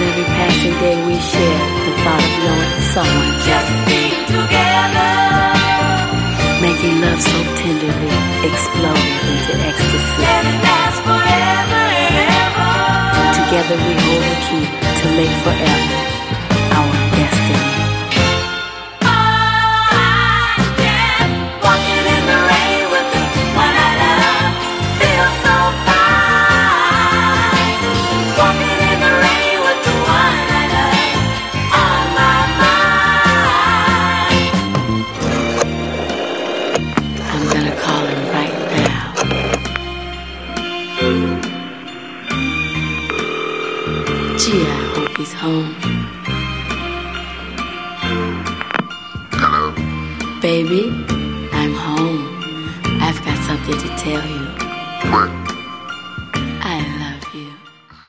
every passing day we share the thought of knowing someone just being together, making love so tenderly, exploding into ecstasy. Let it last forever and ever. Together we hold the key to make forever our destiny. Gee, I hope he's home. Hello? Baby, I'm home. I've got something to tell you. What?